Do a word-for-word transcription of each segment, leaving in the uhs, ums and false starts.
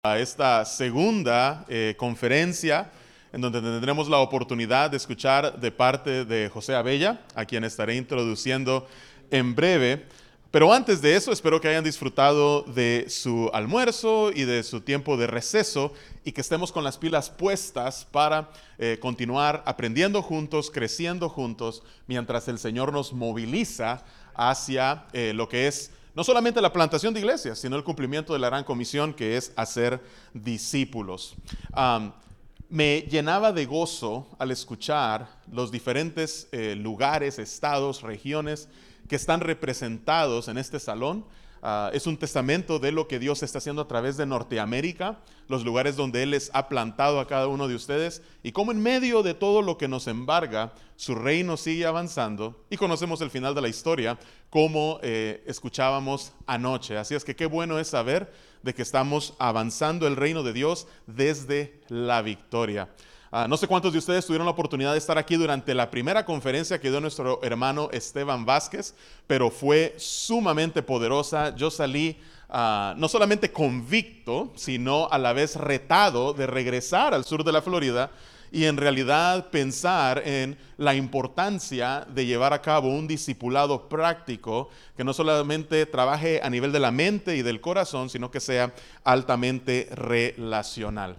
A esta segunda eh, conferencia en donde tendremos la oportunidad de escuchar de parte de José Abella, a quien estaré introduciendo en breve. Pero antes de eso, espero que hayan disfrutado de su almuerzo y de su tiempo de receso y que estemos con las pilas puestas para eh, continuar aprendiendo juntos, creciendo juntos, mientras el Señor nos moviliza hacia eh, lo que es no solamente la plantación de iglesias, sino el cumplimiento de la gran comisión, que es hacer discípulos. Um, me llenaba de gozo al escuchar los diferentes eh, lugares, estados, regiones que están representados en este salón. Uh, es un testamento de lo que Dios está haciendo a través de Norteamérica, los lugares donde Él les ha plantado a cada uno de ustedes, y cómo en medio de todo lo que nos embarga, su reino sigue avanzando, y conocemos el final de la historia, como eh, escuchábamos anoche. Así es que qué bueno es saber de que estamos avanzando el reino de Dios desde la victoria. Uh, no sé cuántos de ustedes tuvieron la oportunidad de estar aquí durante la primera conferencia que dio nuestro hermano Esteban Vázquez, pero fue sumamente poderosa. Yo salí uh, no solamente convicto, sino a la vez retado de regresar al sur de la Florida y en realidad pensar en la importancia de llevar a cabo un discipulado práctico que no solamente trabaje a nivel de la mente y del corazón, sino que sea altamente relacional.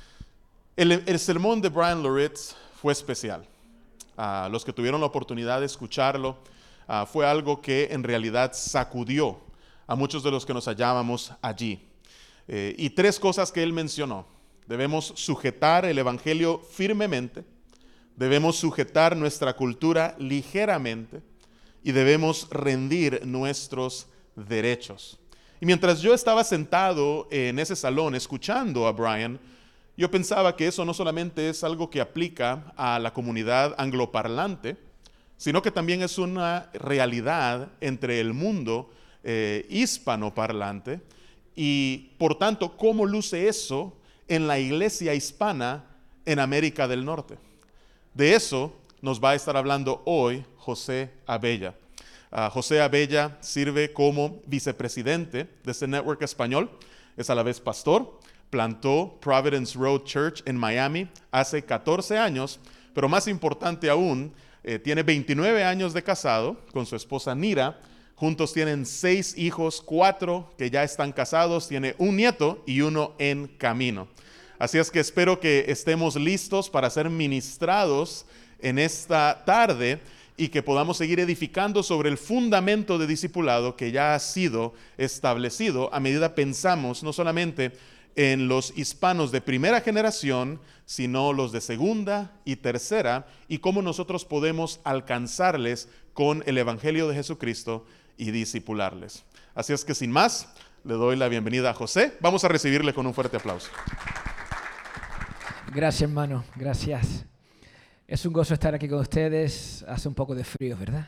El, el sermón de Bryan Loritts fue especial. Uh, los que tuvieron la oportunidad de escucharlo, uh, fue algo que en realidad sacudió a muchos de los que nos hallábamos allí. Eh, y tres cosas que él mencionó. Debemos sujetar el evangelio firmemente, debemos sujetar nuestra cultura ligeramente y debemos rendir nuestros derechos. Y mientras yo estaba sentado en ese salón escuchando a Bryan, yo pensaba que eso no solamente es algo que aplica a la comunidad angloparlante, sino que también es una realidad entre el mundo eh, hispanoparlante y, por tanto, cómo luce eso en la iglesia hispana en América del Norte. De eso nos va a estar hablando hoy José Abella. Uh, José Abella sirve como vicepresidente de este network español, es a la vez pastor. Plantó Providence Road Church en Miami hace catorce años, pero más importante aún, eh, tiene veintinueve años de casado con su esposa Nira. Juntos tienen seis hijos, cuatro que ya están casados, tiene un nieto y uno en camino. Así es que espero que estemos listos para ser ministrados en esta tarde y que podamos seguir edificando sobre el fundamento de discipulado que ya ha sido establecido a medida pensamos no solamente en los hispanos de primera generación, sino los de segunda y tercera, y cómo nosotros podemos alcanzarles con el Evangelio de Jesucristo y discipularles. Así es que sin más, le doy la bienvenida a José. Vamos a recibirle con un fuerte aplauso. Gracias, hermano. Gracias. Es un gozo estar aquí con ustedes. Hace un poco de frío, ¿verdad?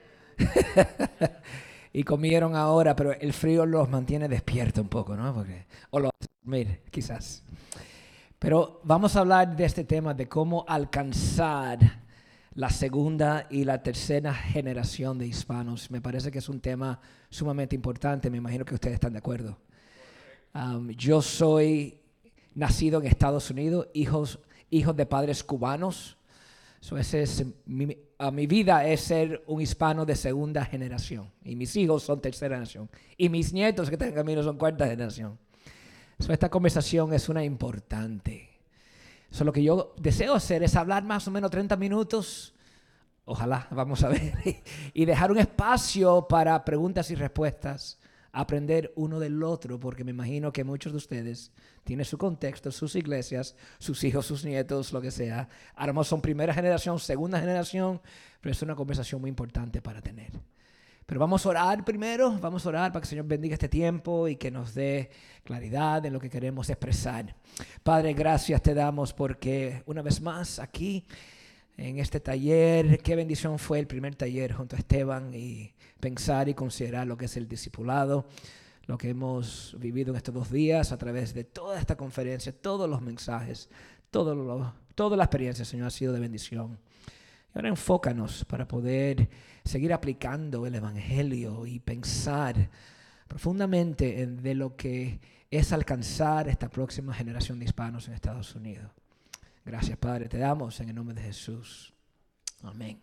Y comieron ahora, pero el frío los mantiene despiertos un poco, ¿no? Porque, o los dormir, quizás. Pero vamos a hablar de este tema, de cómo alcanzar la segunda y la tercera generación de hispanos. Me parece que es un tema sumamente importante. Me imagino que ustedes están de acuerdo. Um, yo soy nacido en Estados Unidos, hijos, hijos de padres cubanos. So ese es mi, a mi vida es ser un hispano de segunda generación. Y mis hijos son tercera generación. Y mis nietos que están en camino son cuarta generación. So esta conversación es una importante. So lo que yo deseo hacer es hablar más o menos treinta minutos. Ojalá, vamos a ver. Y dejar un espacio para preguntas y respuestas. Aprender uno del otro, porque me imagino que muchos de ustedes tienen su contexto, sus iglesias, sus hijos, sus nietos, lo que sea. A lo mejor son primera generación, segunda generación, pero es una conversación muy importante para tener. Pero vamos a orar primero, vamos a orar para que el Señor bendiga este tiempo y que nos dé claridad en lo que queremos expresar. Padre, gracias te damos porque una vez más aquí en este taller, qué bendición fue el primer taller junto a Esteban y pensar y considerar lo que es el discipulado, lo que hemos vivido en estos dos días a través de toda esta conferencia, todos los mensajes, todo lo, toda la experiencia, Señor, ha sido de bendición. Y ahora enfócanos para poder seguir aplicando el Evangelio y pensar profundamente en de lo que es alcanzar esta próxima generación de hispanos en Estados Unidos. Gracias, Padre, te damos en el nombre de Jesús. Amén.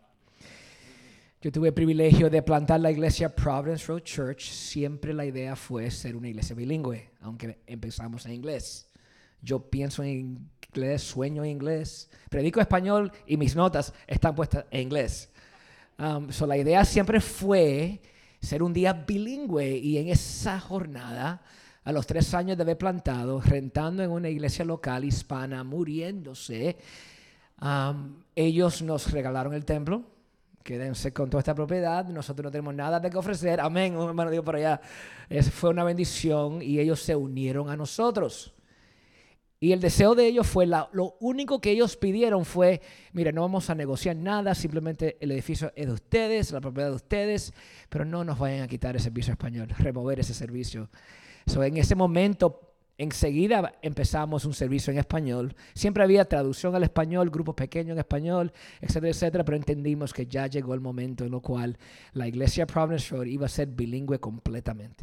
Yo tuve el privilegio de plantar la iglesia Providence Road Church. Siempre la idea fue ser una iglesia bilingüe, aunque empezamos en inglés. Yo pienso en inglés, sueño en inglés, predico español y mis notas están puestas en inglés. Um, so la idea siempre fue ser un día bilingüe, y en esa jornada, a los tres años de haber plantado, rentando en una iglesia local hispana, muriéndose, um, ellos nos regalaron el templo. Quédense con toda esta propiedad, nosotros no tenemos nada de que ofrecer. Amén, un hermano digo por allá. Es, fue una bendición, y ellos se unieron a nosotros. Y el deseo de ellos fue, la, lo único que ellos pidieron fue, mira, no vamos a negociar nada, simplemente el edificio es de ustedes, la propiedad de ustedes, pero no nos vayan a quitar el servicio español, remover ese servicio. So, en ese momento, enseguida empezamos un servicio en español. Siempre había traducción al español, grupos pequeños en español, etcétera, etcétera, pero entendimos que ya llegó el momento en el cual la iglesia Providence Road iba a ser bilingüe completamente.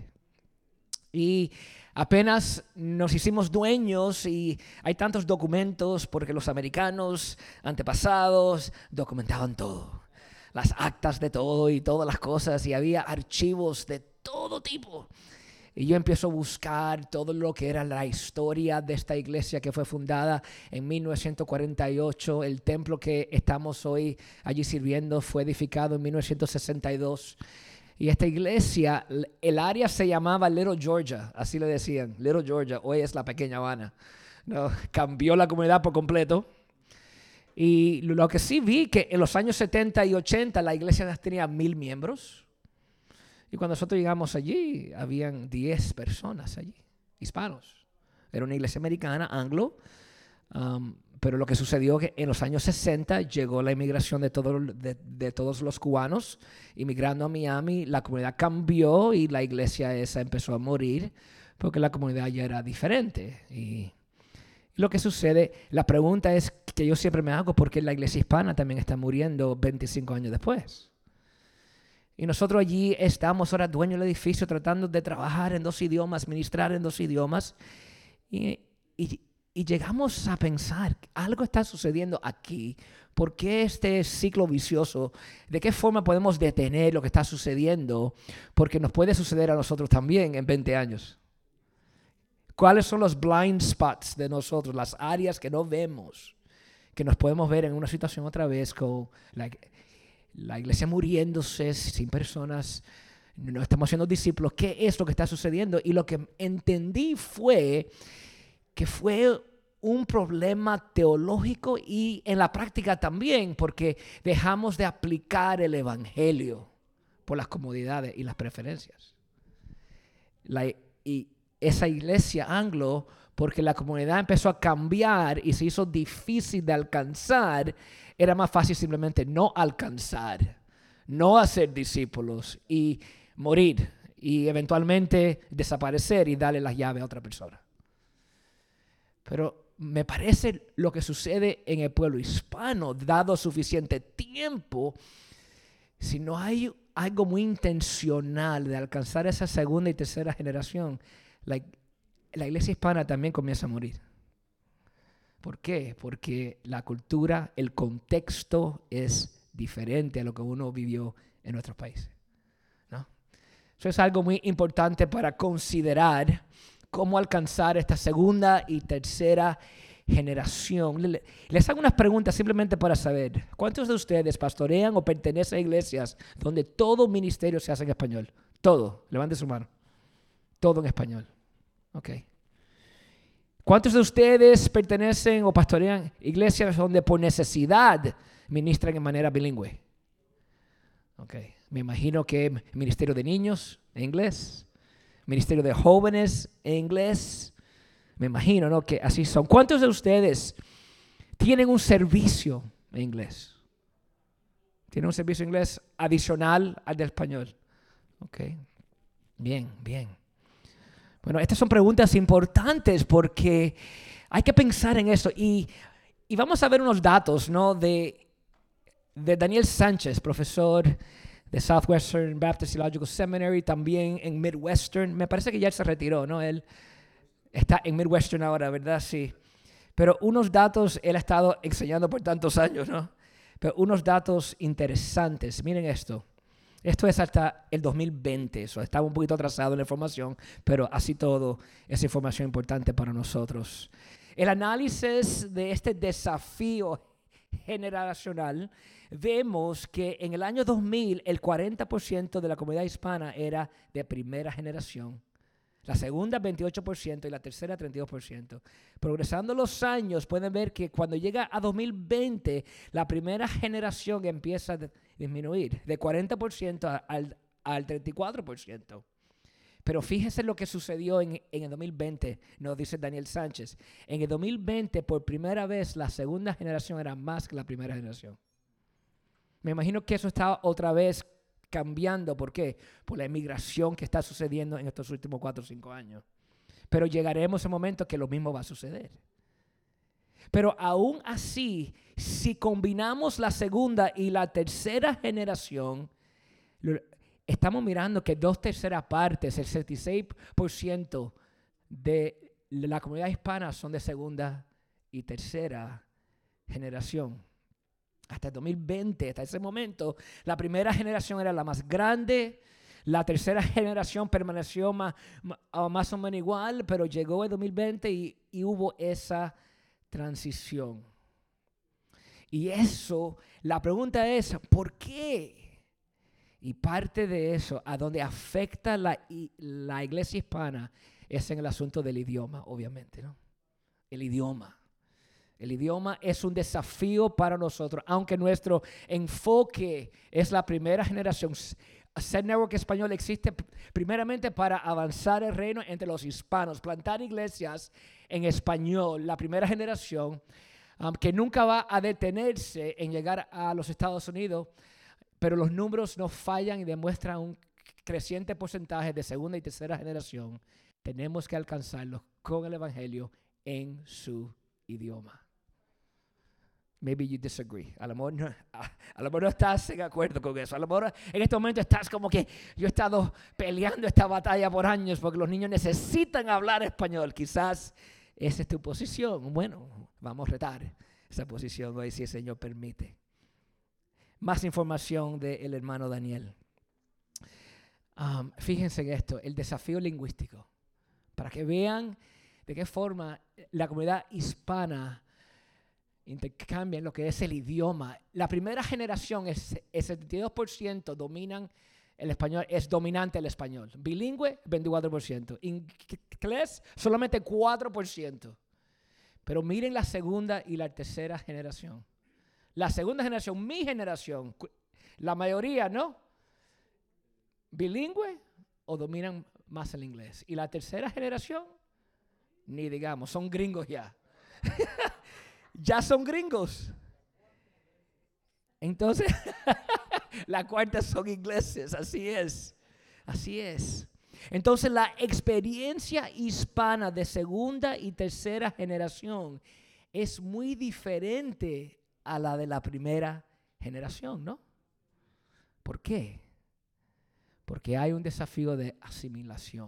Y apenas nos hicimos dueños, y hay tantos documentos porque los americanos antepasados documentaban todo, las actas de todo y todas las cosas, y había archivos de todo tipo. Y yo empiezo a buscar todo lo que era la historia de esta iglesia que fue fundada en mil novecientos cuarenta y ocho. El templo que estamos hoy allí sirviendo fue edificado en mil novecientos sesenta y dos. Y esta iglesia, el área se llamaba Little Georgia, así le decían, Little Georgia, hoy es la pequeña Habana. No, cambió la comunidad por completo. Y lo que sí vi, que en los años setenta y ochenta la iglesia tenía mil miembros. Y cuando nosotros llegamos allí, habían diez personas allí, hispanos. Era una iglesia americana, anglo. Um, pero lo que sucedió es que en los años sesenta llegó la inmigración de, todo, de, de todos los cubanos inmigrando a Miami. La comunidad cambió y la iglesia esa empezó a morir porque la comunidad ya era diferente. Y lo que sucede, la pregunta es que yo siempre me hago, ¿por qué la iglesia hispana también está muriendo veinticinco años después? Y nosotros allí estamos ahora dueños del edificio tratando de trabajar en dos idiomas, ministrar en dos idiomas. Y, y, y llegamos a pensar, algo está sucediendo aquí. ¿Por qué este ciclo vicioso? ¿De qué forma podemos detener lo que está sucediendo? Porque nos puede suceder a nosotros también en veinte años. ¿Cuáles son los blind spots de nosotros? Las áreas que no vemos, que nos podemos ver en una situación otra vez con la... La iglesia muriéndose, sin personas, no estamos siendo discípulos. ¿Qué es lo que está sucediendo? Y lo que entendí fue que fue un problema teológico y en la práctica también, porque dejamos de aplicar el evangelio por las comodidades y las preferencias. La, y esa iglesia anglo, porque la comunidad empezó a cambiar y se hizo difícil de alcanzar, era más fácil simplemente no alcanzar, no hacer discípulos y morir y eventualmente desaparecer y darle las llaves a otra persona. Pero me parece lo que sucede en el pueblo hispano, dado suficiente tiempo, si no hay algo muy intencional de alcanzar esa segunda y tercera generación, la, la iglesia hispana también comienza a morir. ¿Por qué? Porque la cultura, el contexto es diferente a lo que uno vivió en nuestros países, ¿no? Eso es algo muy importante para considerar cómo alcanzar esta segunda y tercera generación. Les hago unas preguntas simplemente para saber. ¿Cuántos de ustedes pastorean o pertenecen a iglesias donde todo ministerio se hace en español? Todo. Levante su mano. Todo en español. Ok. ¿Cuántos de ustedes pertenecen o pastorean iglesias donde por necesidad ministran en manera bilingüe? Ok. Me imagino que ministerio de niños en inglés, ministerio de jóvenes en inglés. Me imagino, ¿no? Que así son. ¿Cuántos de ustedes tienen un servicio en inglés? ¿Tienen un servicio en inglés adicional al del español? Ok. Bien, bien. Bueno, estas son preguntas importantes porque hay que pensar en eso. Y, y vamos a ver unos datos, ¿no? De, de Daniel Sánchez, profesor de Southwestern Baptist Theological Seminary, también en Midwestern. Me parece que ya se retiró, ¿no? Él, Está en Midwestern ahora, ¿verdad? Sí. Pero unos datos, él ha estado enseñando por tantos años, ¿no? Pero unos datos interesantes. Miren esto. Esto es hasta el dos mil veinte. So, estaba un poquito atrasado en la información, pero así todo es información importante para nosotros. El análisis de este desafío generacional, vemos que en el año dos mil el cuarenta por ciento de la comunidad hispana era de primera generación. La segunda veintiocho por ciento y la tercera treinta y dos por ciento. Progresando los años, pueden ver que cuando llega a dos mil veinte, la primera generación empieza a disminuir de cuarenta por ciento al, al treinta y cuatro por ciento. Pero fíjense lo que sucedió en, en el dos mil veinte, nos dice Daniel Sánchez. En el dos mil veinte, por primera vez, la segunda generación era más que la primera generación. Me imagino que eso está otra vez cambiando. ¿Por qué? Por la inmigración que está sucediendo en estos últimos cuatro o cinco años. Pero llegaremos a un momento que lo mismo va a suceder. Pero aún así, si combinamos la segunda y la tercera generación, estamos mirando que dos terceras partes, el sesenta y seis por ciento de la comunidad hispana son de segunda y tercera generación. Hasta el dos mil veinte, hasta ese momento, la primera generación era la más grande, la tercera generación permaneció más, más o menos igual, pero llegó el dos mil veinte y, y hubo esa transición. Y eso, la pregunta es, ¿por qué? Y parte de eso, a donde afecta la, la iglesia hispana, es en el asunto del idioma, obviamente, ¿no? El idioma. El idioma es un desafío para nosotros, aunque nuestro enfoque es la primera generación. Send Network Español existe primeramente para avanzar el reino entre los hispanos, plantar iglesias en español, la primera generación, um, que nunca va a detenerse en llegar a los Estados Unidos, pero los números no fallan y demuestran un creciente porcentaje de segunda y tercera generación. Tenemos que alcanzarlos con el evangelio en su idioma. Maybe you disagree. A lo mejor no, a, a lo mejor no estás en acuerdo con eso. A lo mejor en este momento estás como que yo he estado peleando esta batalla por años porque los niños necesitan hablar español. Quizás esa es tu posición. Bueno, vamos a retar esa posición hoy si el Señor permite. Más información del hermano Daniel. Um, fíjense en esto, el desafío lingüístico. Para que vean de qué forma la comunidad hispana intercambia lo que es el idioma. La primera generación, es, el setenta y dos por ciento dominan el español, es dominante el español. Bilingüe, veinticuatro por ciento. Inglés, solamente cuatro por ciento. Pero miren la segunda y la tercera generación. La segunda generación, mi generación, la mayoría, ¿no? Bilingüe o dominan más el inglés. Y la tercera generación, ni digamos, son gringos ya. Ya son gringos. Entonces, la cuarta son ingleses, así es. Así es. Entonces, la experiencia hispana de segunda y tercera generación es muy diferente a la de la primera generación, ¿no? ¿Por qué? Porque hay un desafío de asimilación.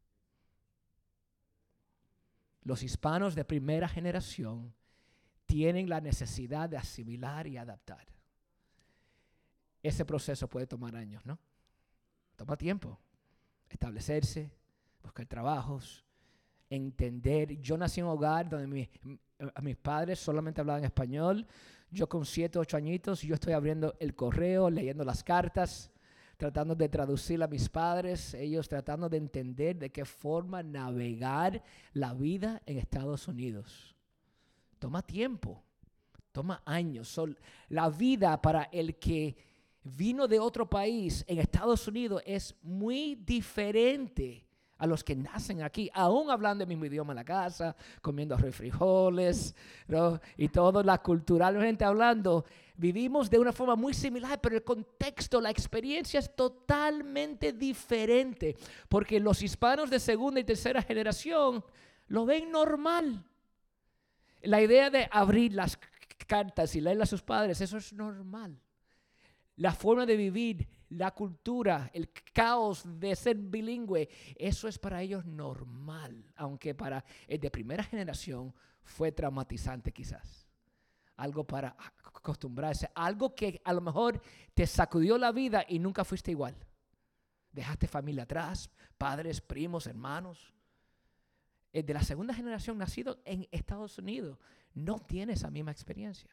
Los hispanos de primera generación tienen la necesidad de asimilar y adaptar. Ese proceso puede tomar años, ¿no? Toma tiempo. Establecerse, buscar trabajos, entender. Yo nací en un hogar donde mi, a mis padres solamente hablaban español. Yo con siete, ocho añitos, yo estoy abriendo el correo, leyendo las cartas, tratando de traducir a mis padres, ellos tratando de entender de qué forma navegar la vida en Estados Unidos. Toma tiempo, toma años. So, la vida para el que vino de otro país en Estados Unidos es muy diferente a los que nacen aquí, aún hablando el mismo idioma en la casa, comiendo arroz y frijoles, ¿no? Y todo, la culturalmente hablando, vivimos de una forma muy similar, pero el contexto, la experiencia es totalmente diferente, porque los hispanos de segunda y tercera generación lo ven normal. La idea de abrir las cartas y leerlas a sus padres, eso es normal. La forma de vivir la cultura, el caos de ser bilingüe, eso es para ellos normal, aunque para el de primera generación fue traumatizante quizás. Algo para acostumbrarse, algo que a lo mejor te sacudió la vida y nunca fuiste igual. Dejaste familia atrás, padres, primos, hermanos. El de la segunda generación nacido en Estados Unidos no tiene esa misma experiencia.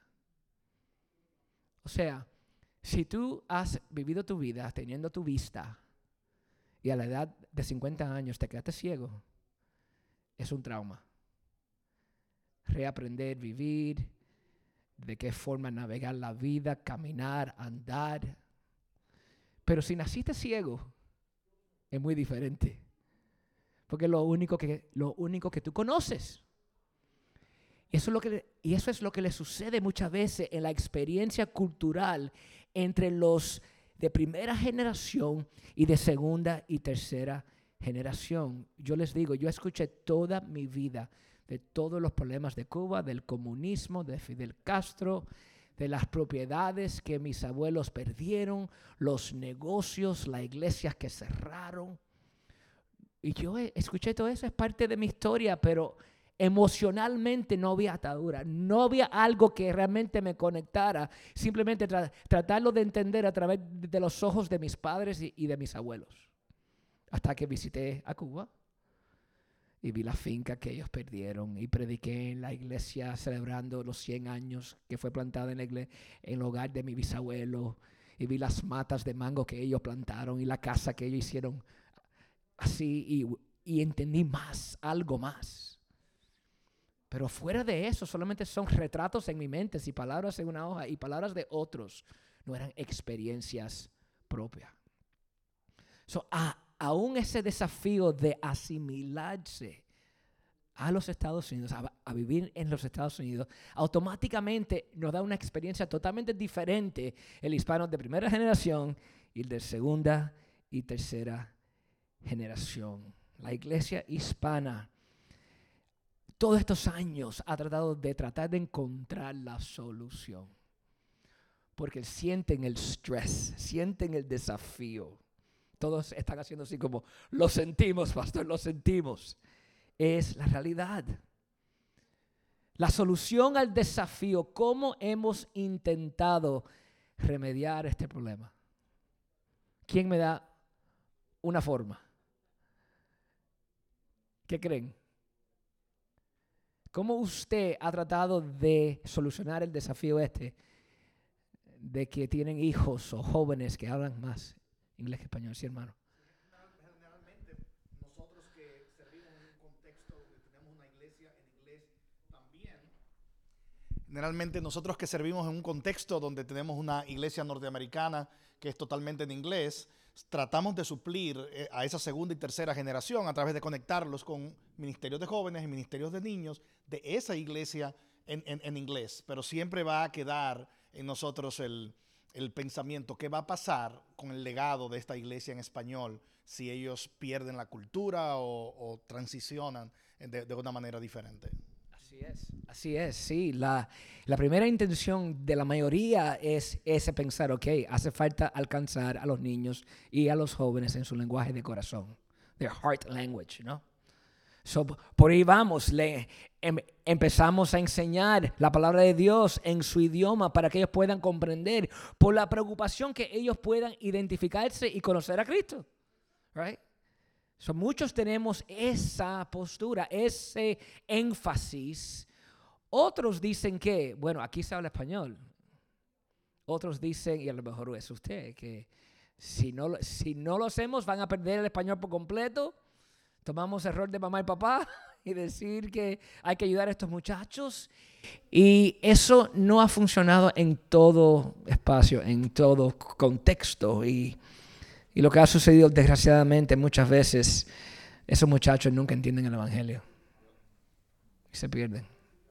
O sea, si tú has vivido tu vida teniendo tu vista y a la edad de cincuenta años te quedaste ciego, es un trauma. Reaprender, vivir, de qué forma navegar la vida, caminar, andar. Pero si naciste ciego, es muy diferente. Porque es lo único que, lo único que tú conoces. Y eso, es lo que, y eso es lo que le sucede muchas veces en la experiencia cultural entre los de primera generación y de segunda y tercera generación. Yo les digo, yo escuché toda mi vida de todos los problemas de Cuba, del comunismo, de Fidel Castro, de las propiedades que mis abuelos perdieron, los negocios, las iglesias que cerraron. Y yo escuché todo eso, es parte de mi historia, pero emocionalmente no había atadura, no había algo que realmente me conectara, simplemente tra- tratarlo de entender a través de los ojos de mis padres y, y de mis abuelos. Hasta que visité a Cuba y vi la finca que ellos perdieron y prediqué en la iglesia celebrando los cien años que fue plantada en, la iglesia, en el hogar de mi bisabuelo, y vi las matas de mango que ellos plantaron y la casa que ellos hicieron así, y, y entendí más, algo más. Pero fuera de eso, solamente son retratos en mi mente y palabras en una hoja y palabras de otros. No eran experiencias propias. So, a, aún ese desafío de asimilarse a los Estados Unidos, a, a vivir en los Estados Unidos, automáticamente nos da una experiencia totalmente diferente el hispano de primera generación y el de segunda y tercera generación. La iglesia hispana todos estos años ha tratado de tratar de encontrar la solución, porque sienten el estrés, sienten el desafío. Todos están haciendo así como, lo sentimos, pastor, lo sentimos. Es la realidad. La solución al desafío, ¿cómo hemos intentado remediar este problema? ¿Quién me da una forma? ¿Qué creen? ¿Cómo usted ha tratado de solucionar el desafío este de que tienen hijos o jóvenes que hablan más inglés que español? Sí, hermano. Generalmente, nosotros que servimos en un contexto donde tenemos una iglesia en inglés también, generalmente nosotros que servimos en un contexto donde tenemos una iglesia norteamericana que es totalmente en inglés, tratamos de suplir eh, a esa segunda y tercera generación a través de conectarlos con ministerios de jóvenes y ministerios de niños de esa iglesia en, en, en inglés. Pero siempre va a quedar en nosotros el, el pensamiento, ¿qué va a pasar con el legado de esta iglesia en español si ellos pierden la cultura o, o transicionan de, de una manera diferente? Así es, así es, sí. La, la primera intención de la mayoría es ese pensar, ok, hace falta alcanzar a los niños y a los jóvenes en su lenguaje de corazón, their heart language, ¿no? So, por ahí vamos, le, em, empezamos a enseñar la palabra de Dios en su idioma para que ellos puedan comprender, por la preocupación que ellos puedan identificarse y conocer a Cristo, right? So, muchos tenemos esa postura, ese énfasis. Otros dicen que, bueno, aquí se habla español. Otros dicen, y a lo mejor es usted, que si no, si no lo hacemos van a perder el español por completo. Tomamos error de mamá y papá y decir que hay que ayudar a estos muchachos. Y eso no ha funcionado en todo espacio, en todo contexto. Y Y lo que ha sucedido desgraciadamente muchas veces, esos muchachos nunca entienden el evangelio y se pierden,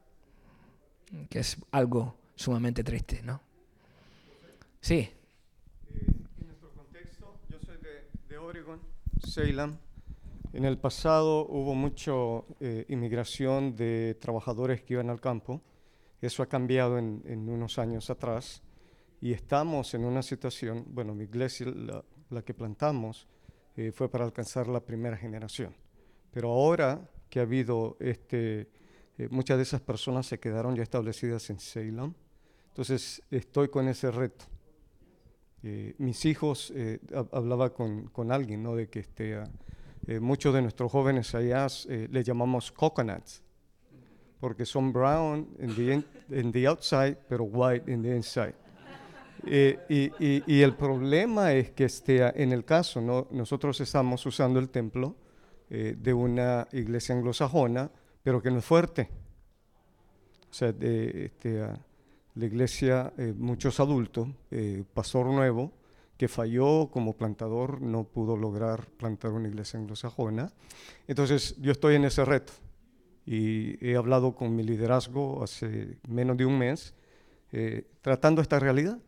que es algo sumamente triste, ¿no? Sí. Eh, en nuestro contexto, yo soy de, de Oregon, Salem. En el pasado hubo mucha eh, inmigración de trabajadores que iban al campo. Eso ha cambiado en, en unos años atrás. y estamos en una situación, bueno, mi iglesia, la, la que plantamos, eh, fue para alcanzar la primera generación. Pero ahora que ha habido, este, eh, muchas de esas personas se quedaron ya establecidas en Salem, entonces estoy con ese reto. Eh, mis hijos, eh, hablaba con, con alguien, ¿no? De que este, eh, muchos de nuestros jóvenes allá eh, les llamamos coconuts, porque son brown in the, in, in the outside, pero white in the inside. Eh, y, y, y el problema es que este, en el caso, ¿no? Nosotros estamos usando el templo eh, de una iglesia anglosajona, pero que no es fuerte. O sea, de, este, uh, la iglesia, eh, muchos adultos, eh, pastor nuevo, que falló como plantador, no pudo lograr plantar una iglesia anglosajona. Entonces, yo estoy en ese reto. Y he hablado con mi liderazgo hace menos de un mes, eh, tratando esta realidad.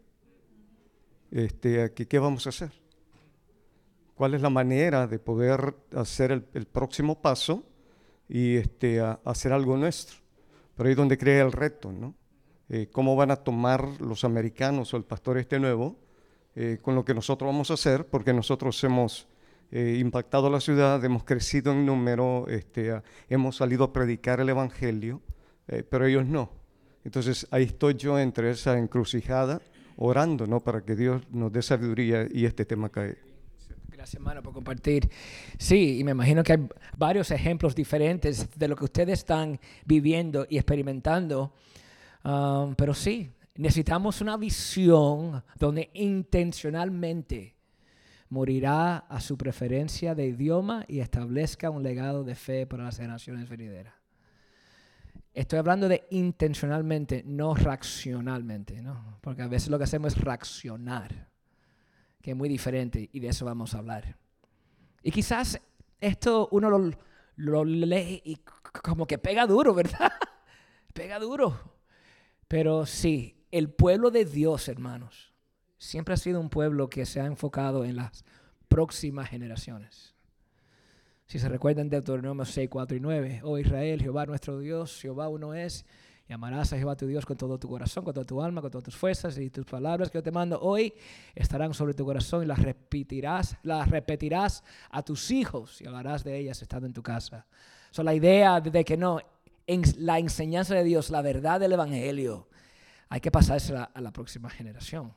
Este, ¿qué, ¿Qué vamos a hacer? ¿Cuál es la manera de poder hacer el, el próximo paso y este, a, hacer algo nuestro? Pero ahí es donde crea el reto, ¿no? Eh, ¿Cómo van a tomar los americanos o el pastor este nuevo eh, con lo que nosotros vamos a hacer? Porque nosotros hemos eh, impactado la ciudad, hemos crecido en número, este, a, hemos salido a predicar el evangelio, eh, pero ellos no. Entonces ahí estoy yo entre esa encrucijada, orando, ¿no? Para que Dios nos dé sabiduría y este tema caiga. Gracias, hermano, por compartir. Sí, y me imagino que hay varios ejemplos diferentes de lo que ustedes están viviendo y experimentando. Um, pero sí, necesitamos una visión donde intencionalmente morirá a su preferencia de idioma y establezca un legado de fe para las generaciones venideras. Estoy hablando de intencionalmente, no racionalmente, ¿no? Porque a veces lo que hacemos es reaccionar, que es muy diferente, y de eso vamos a hablar. Y quizás esto uno lo, lo lee y como que pega duro, ¿verdad? Pega duro. Pero sí, el pueblo de Dios, hermanos, siempre ha sido un pueblo que se ha enfocado en las próximas generaciones. Si se recuerdan de Deuteronomio seis, cuatro y nueve, oh Israel, Jehová nuestro Dios, Jehová uno es, y amarás a Jehová tu Dios con todo tu corazón, con toda tu alma, con todas tus fuerzas, y tus palabras que yo te mando hoy estarán sobre tu corazón y las repetirás, las repetirás a tus hijos y hablarás de ellas estando en tu casa. So, la idea de que no, en la enseñanza de Dios, la verdad del evangelio, hay que pasársela a la próxima generación.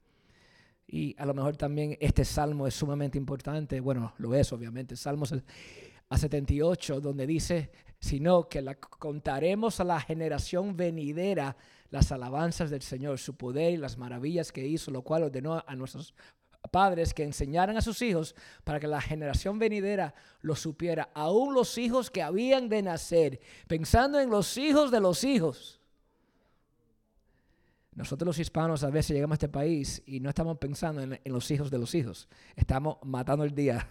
Y a lo mejor también este salmo es sumamente importante. Bueno, lo es obviamente. El Salmo a setenta y ocho, donde dice, sino que la contaremos a la generación venidera las alabanzas del Señor, su poder y las maravillas que hizo, lo cual ordenó a nuestros padres que enseñaran a sus hijos para que la generación venidera lo supiera, aún los hijos que habían de nacer, pensando en los hijos de los hijos. Nosotros los hispanos a veces llegamos a este país y no estamos pensando en, en los hijos de los hijos. Estamos matando el día.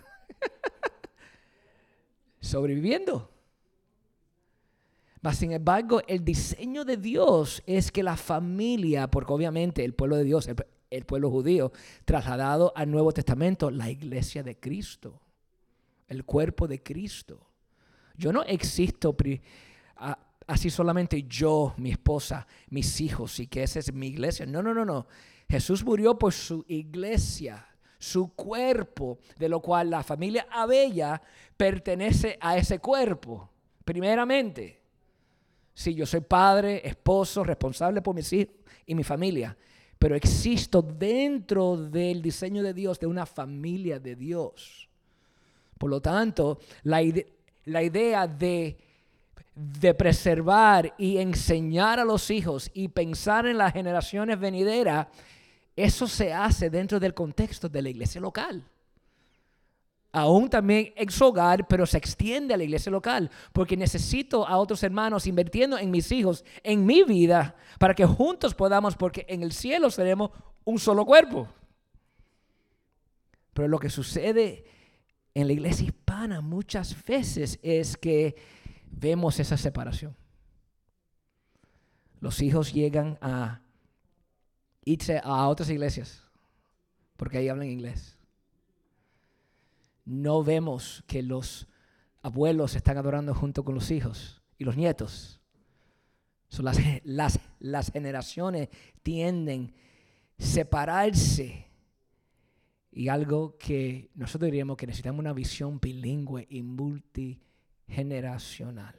Sobreviviendo. Mas sin embargo, el diseño de Dios es que la familia, porque obviamente el pueblo de Dios, el, el pueblo judío, trasladado al Nuevo Testamento, la iglesia de Cristo, el cuerpo de Cristo. Yo no existo pri, a, así solamente yo, mi esposa, mis hijos, y que esa es mi iglesia. No, no, no, no. Jesús murió por su iglesia, su cuerpo, de lo cual la familia Abella pertenece a ese cuerpo, primeramente. Sí, yo soy padre, esposo, responsable por mis hijos y mi familia, pero existo dentro del diseño de Dios, de una familia de Dios. Por lo tanto, la, ide- la idea de de preservar y enseñar a los hijos y pensar en las generaciones venideras, eso se hace dentro del contexto de la iglesia local. Aún también en su hogar, pero se extiende a la iglesia local, porque necesito a otros hermanos invirtiendo en mis hijos, en mi vida, para que juntos podamos, porque en el cielo seremos un solo cuerpo. Pero lo que sucede en la iglesia hispana muchas veces es que vemos esa separación. Los hijos llegan a irse a otras iglesias porque ahí hablan inglés. No vemos que los abuelos están adorando junto con los hijos y los nietos. So, las, las, las generaciones tienden separarse. Y algo que nosotros diríamos que necesitamos una visión bilingüe y multigeneracional.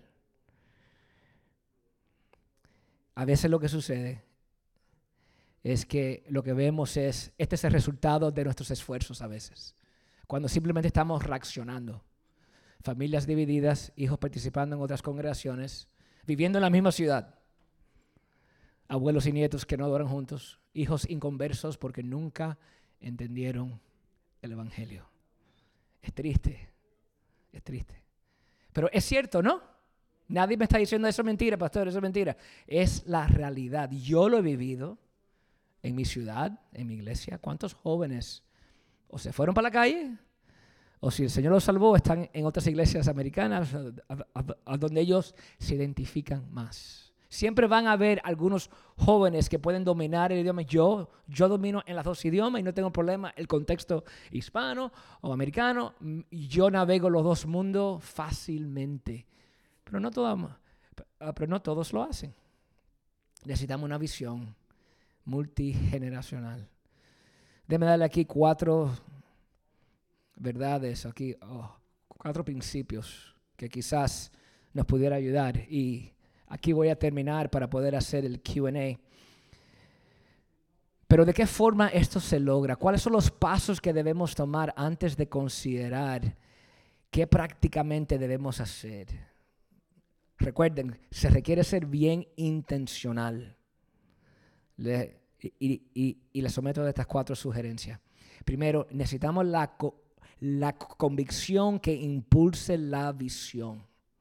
A veces lo que sucede es que lo que vemos es, este es el resultado de nuestros esfuerzos a veces. Cuando simplemente estamos reaccionando. Familias divididas, hijos participando en otras congregaciones, viviendo en la misma ciudad. Abuelos y nietos que no adoran juntos, hijos inconversos porque nunca entendieron el Evangelio. Es triste, es triste. Pero es cierto, ¿no? Nadie me está diciendo eso es mentira, pastor, eso es mentira. Es la realidad. Yo lo he vivido en mi ciudad, en mi iglesia. ¿Cuántos jóvenes o se fueron para la calle? O si el Señor los salvó, están en otras iglesias americanas a, a, a donde ellos se identifican más. Siempre van a haber algunos jóvenes que pueden dominar el idioma. Yo, yo domino en los dos idiomas y no tengo problema. El contexto hispano o americano, yo navego los dos mundos fácilmente. Pero no, todo, pero no todos lo hacen. Necesitamos una visión multigeneracional. Déjame darle aquí cuatro verdades, aquí, oh, cuatro principios que quizás nos pudiera ayudar. Y aquí voy a terminar para poder hacer el Q and A. Pero ¿de qué forma esto se logra? ¿Cuáles son los pasos que debemos tomar antes de considerar qué prácticamente debemos hacer? Recuerden, se requiere ser bien intencional. Le, y, y, y les someto a estas cuatro sugerencias. Primero, necesitamos la, la convicción que impulse la visión.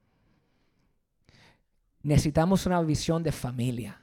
Necesitamos una visión de familia.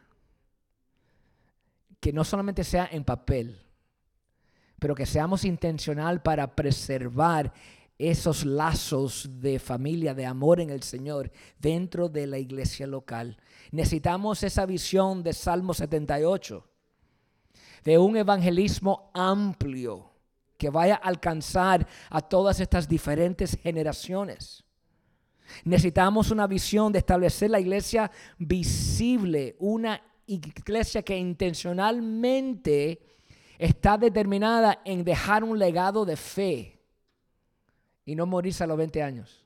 Que no solamente sea en papel, pero que seamos intencional para preservar esos lazos de familia, de amor en el Señor dentro de la iglesia local. Necesitamos esa visión de Salmo setenta y ocho, de un evangelismo amplio que vaya a alcanzar a todas estas diferentes generaciones. Necesitamos una visión de establecer la iglesia visible, una iglesia que intencionalmente está determinada en dejar un legado de fe y no morirse a los veinte años.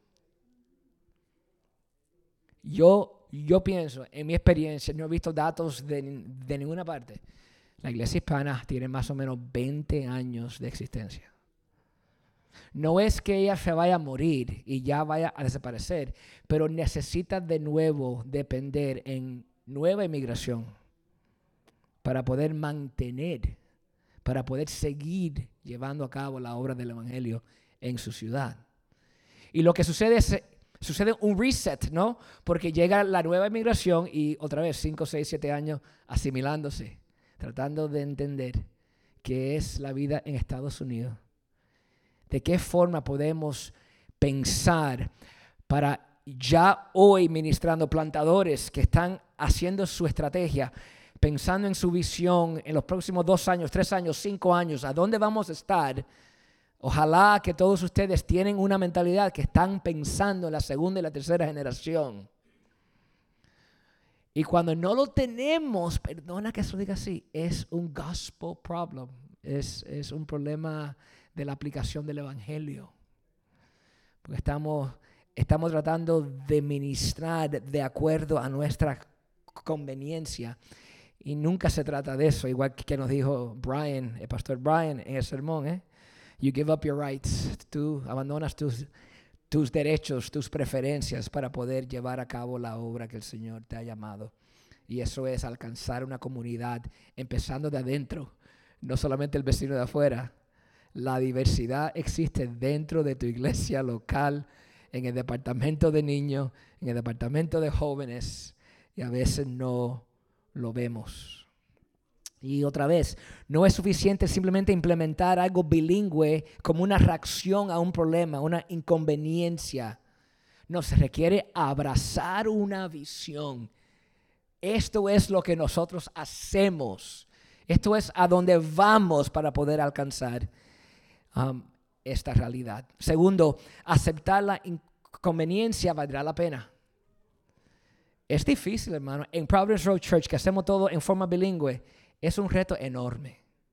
Yo, yo pienso, en mi experiencia, no he visto datos de, de ninguna parte. La iglesia hispana tiene más o menos veinte años de existencia. No es que ella se vaya a morir y ya vaya a desaparecer, pero necesita de nuevo depender en nueva inmigración para poder mantener, para poder seguir llevando a cabo la obra del Evangelio en su ciudad. Y lo que sucede es, sucede un reset, ¿no? Porque llega la nueva inmigración y otra vez cinco, seis, siete años asimilándose, tratando de entender qué es la vida en Estados Unidos. De qué forma podemos pensar para ya hoy ministrando plantadores que están haciendo su estrategia, pensando en su visión en los próximos dos años, tres años, cinco años, a dónde vamos a estar. Ojalá que todos ustedes tienen una mentalidad que están pensando en la segunda y la tercera generación. Y cuando no lo tenemos, perdona que eso diga así, es un gospel problem, es, es un problema de la aplicación del Evangelio. Porque estamos, estamos tratando de ministrar de acuerdo a nuestra conveniencia. Y nunca se trata de eso, igual que nos dijo Brian, el pastor Brian en el sermón. ¿eh? You give up your rights. Tú abandonas tus, tus derechos, tus preferencias para poder llevar a cabo la obra que el Señor te ha llamado. Y eso es alcanzar una comunidad, empezando de adentro, no solamente el vecino de afuera. La diversidad existe dentro de tu iglesia local, en el departamento de niños, en el departamento de jóvenes, y a veces no lo vemos. Y otra vez, no es suficiente simplemente implementar algo bilingüe como una reacción a un problema, una inconveniencia. No, se requiere abrazar una visión. Esto es lo que nosotros hacemos. Esto es a donde vamos para poder alcanzar Um, esta realidad. Segundo, aceptar la inconveniencia valdrá la pena. Es difícil, hermano. En Providence Road Church, que hacemos todo en forma bilingüe, es un reto enorme.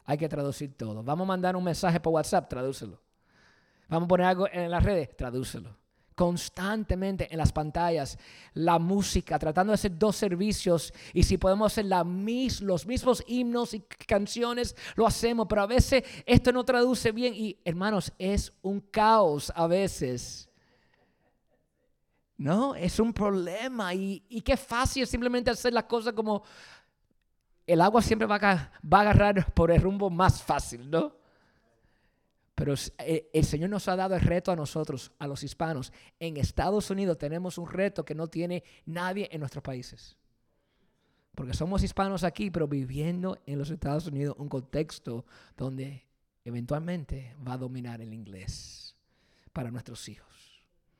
hay que traducir todo. Vamos a mandar un mensaje por WhatsApp, tradúcelo. Vamos a poner algo en las redes, tradúcelo. Constantemente en las pantallas, la música, tratando de hacer dos servicios, y si podemos hacer la mis, los mismos himnos y canciones, lo hacemos, pero a veces esto no traduce bien y, hermanos, es un caos a veces. No, es un problema y, y qué fácil es simplemente hacer las cosas como el agua siempre va a, va a agarrar por el rumbo más fácil, ¿no? Pero el Señor nos ha dado el reto a nosotros, a los hispanos. En Estados Unidos tenemos un reto que no tiene nadie en nuestros países. Porque somos hispanos aquí, pero viviendo en los Estados Unidos un contexto donde eventualmente va a dominar el inglés para nuestros hijos.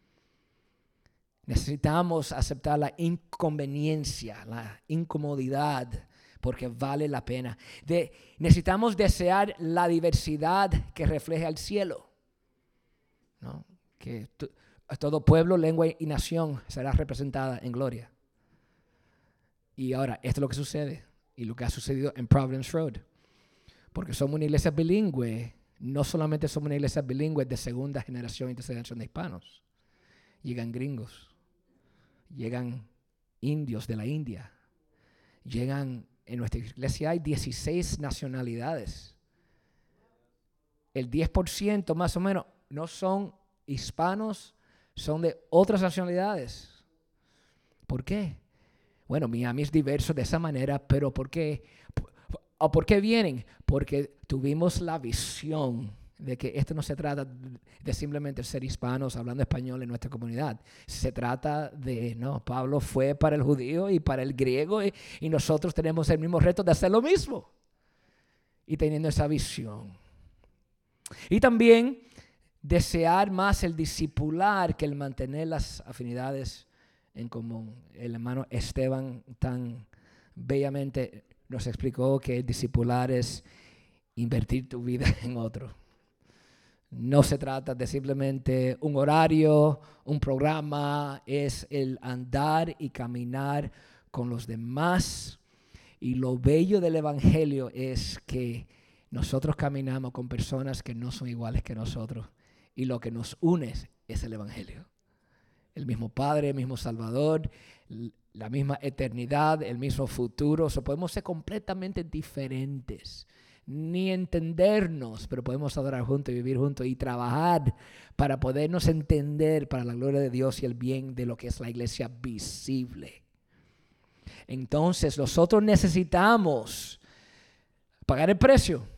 Necesitamos aceptar la inconveniencia, la incomodidad, porque vale la pena. De, necesitamos desear la diversidad que refleja el cielo, ¿no? Que tu, todo pueblo, lengua y nación será representada en gloria. Y ahora, esto es lo que sucede y lo que ha sucedido en Providence Road. Porque somos una iglesia bilingüe, no solamente somos una iglesia bilingüe de segunda generación y tercera generación de hispanos. Llegan gringos, llegan indios de la India, llegan... En nuestra iglesia hay dieciséis nacionalidades. El diez por ciento más o menos no son hispanos, son de otras nacionalidades. ¿Por qué? Bueno, Miami es diverso de esa manera, pero ¿por qué? ¿O por qué vienen? Porque tuvimos la visión de que esto no se trata de simplemente ser hispanos hablando español en nuestra comunidad. Se trata de, no, Pablo fue para el judío y para el griego y, y nosotros tenemos el mismo reto de hacer lo mismo. Y teniendo esa visión. Y también desear más el discipular que el mantener las afinidades en común. El hermano Esteban tan bellamente nos explicó que el discipular es invertir tu vida en otro. No se trata de simplemente un horario, un programa, es el andar y caminar con los demás. Y lo bello del evangelio es que nosotros caminamos con personas que no son iguales que nosotros. Y lo que nos une es el evangelio. El mismo Padre, el mismo Salvador, la misma eternidad, el mismo futuro. O sea, podemos ser completamente diferentes. Ni entendernos, pero podemos adorar juntos y vivir juntos y trabajar para podernos entender para la gloria de Dios y el bien de lo que es la iglesia visible. Entonces nosotros necesitamos pagar el precio.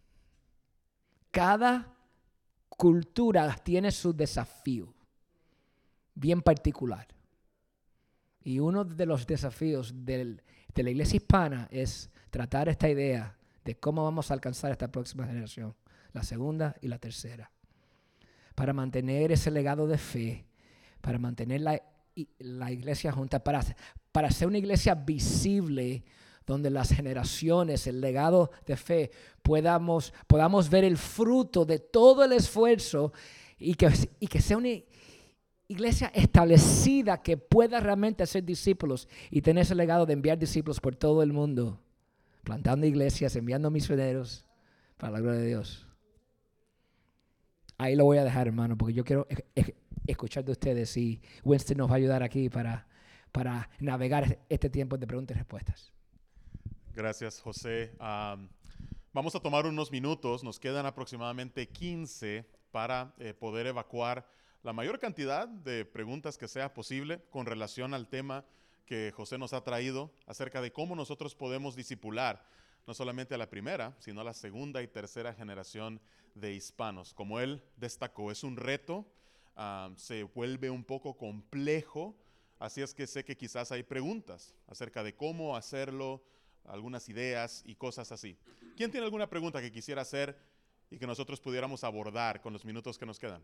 Cada cultura tiene su desafío bien particular. Y uno de los desafíos del, de la iglesia hispana es tratar esta idea de cómo vamos a alcanzar esta próxima generación, la segunda y la tercera, para mantener ese legado de fe, para mantener la, la iglesia junta, para, para ser una iglesia visible, donde las generaciones, el legado de fe, podamos, podamos ver el fruto de todo el esfuerzo y que, y que sea una iglesia establecida que pueda realmente hacer discípulos y tener ese legado de enviar discípulos por todo el mundo. Plantando iglesias, enviando misioneros para la gloria de Dios. Ahí lo voy a dejar, hermano, porque yo quiero escuchar de ustedes y Winston nos va a ayudar aquí para, para navegar este tiempo de preguntas y respuestas. Gracias, José. Um, vamos a tomar unos minutos, nos quedan aproximadamente quince para eh, poder evacuar la mayor cantidad de preguntas que sea posible con relación al tema que José nos ha traído acerca de cómo nosotros podemos discipular no solamente a la primera, sino a la segunda y tercera generación de hispanos. Como él destacó, es un reto, uh, se vuelve un poco complejo, así es que sé que quizás hay preguntas acerca de cómo hacerlo, algunas ideas y cosas así. ¿Quién tiene alguna pregunta que quisiera hacer y que nosotros pudiéramos abordar con los minutos que nos quedan?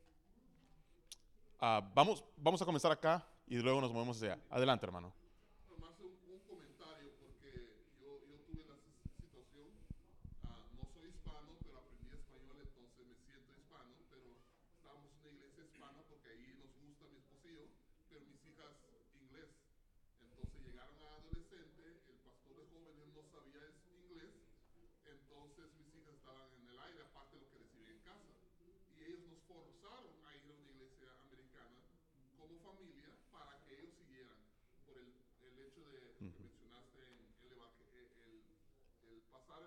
Uh, vamos, vamos a comenzar acá y luego nos movemos hacia allá. Adelante, hermano. Nomás un, un comentario, porque yo, yo tuve la situación, uh, no soy hispano, pero aprendí español, entonces me siento hispano, pero estábamos en una iglesia hispana porque ahí nos gusta mi esposo y yo, pero mis hijas inglés. Entonces llegaron a adolescente, el pastor de jóvenes no sabía inglés, entonces mis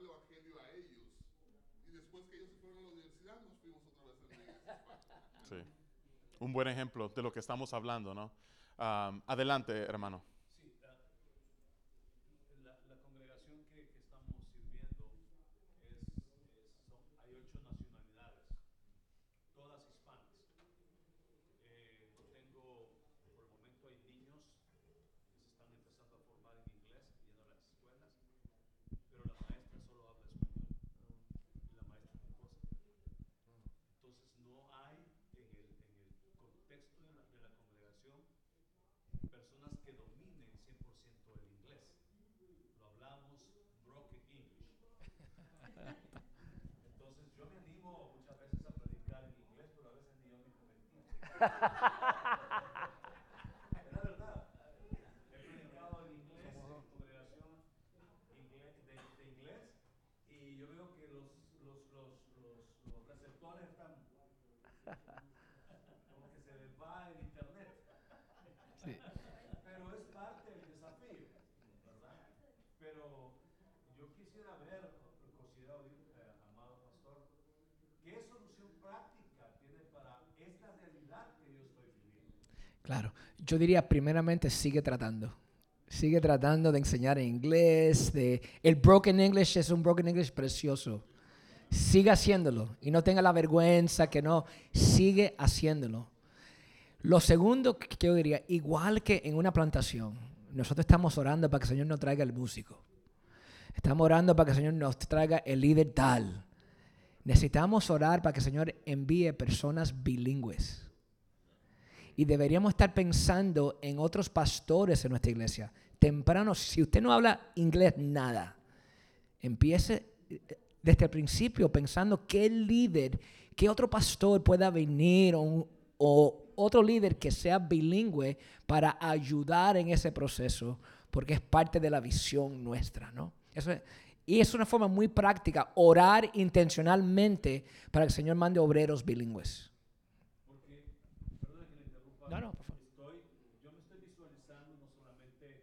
el evangelio a ellos. Y después que ellos se fueron a la universidad, nos fuimos otra vez a la iglesia hispana. Sí. Un buen ejemplo de lo que estamos hablando, ¿no? Um, adelante, hermano. Sí, la, la, la congregación que, que estamos sirviendo es, es son, hay ocho nacionalidades, todas hispanas. Eh, no tengo, por el momento hay niños que se están empezando a formar en inglés, yendo a las escuelas, pero la maestra solo habla español, y la maestra es mi esposa. Entonces no hay en el, en el contexto de la, de la congregación personas que dominen cien por ciento el inglés. Lo hablamos broken English. Entonces yo me animo muchas veces a predicar en inglés, pero a veces ni yo mismo me entiendo. Es la verdad. He predicado en inglés, en congregación inglés, de, de inglés, y yo veo que los, los, los, los, los receptores están como que se les va en internet. Sí. Pero es parte del desafío, ¿verdad? Pero yo quisiera ver, considerado, eh, amado pastor, ¿qué solución práctica tiene para esta realidad que yo estoy viviendo? Claro, yo diría primeramente sigue tratando. Sigue tratando de enseñar en inglés. De, el broken English es un broken English precioso. Sigue haciéndolo y no tenga la vergüenza que no. Sigue haciéndolo. Lo segundo que yo diría, igual que en una plantación, nosotros estamos orando para que el Señor nos traiga el músico. Estamos orando para que el Señor nos traiga el líder tal. Necesitamos orar para que el Señor envíe personas bilingües. Y deberíamos estar pensando en otros pastores en nuestra iglesia. Temprano, si usted no habla inglés, nada. Empiece desde el principio pensando qué líder, qué otro pastor pueda venir o, un, o otro líder que sea bilingüe para ayudar en ese proceso, porque es parte de la visión nuestra, ¿no? Eso es, y es una forma muy práctica, orar intencionalmente para que el Señor mande obreros bilingües. Porque, perdón que le interrumpa, No, no, por favor. estoy, yo me estoy visualizando no solamente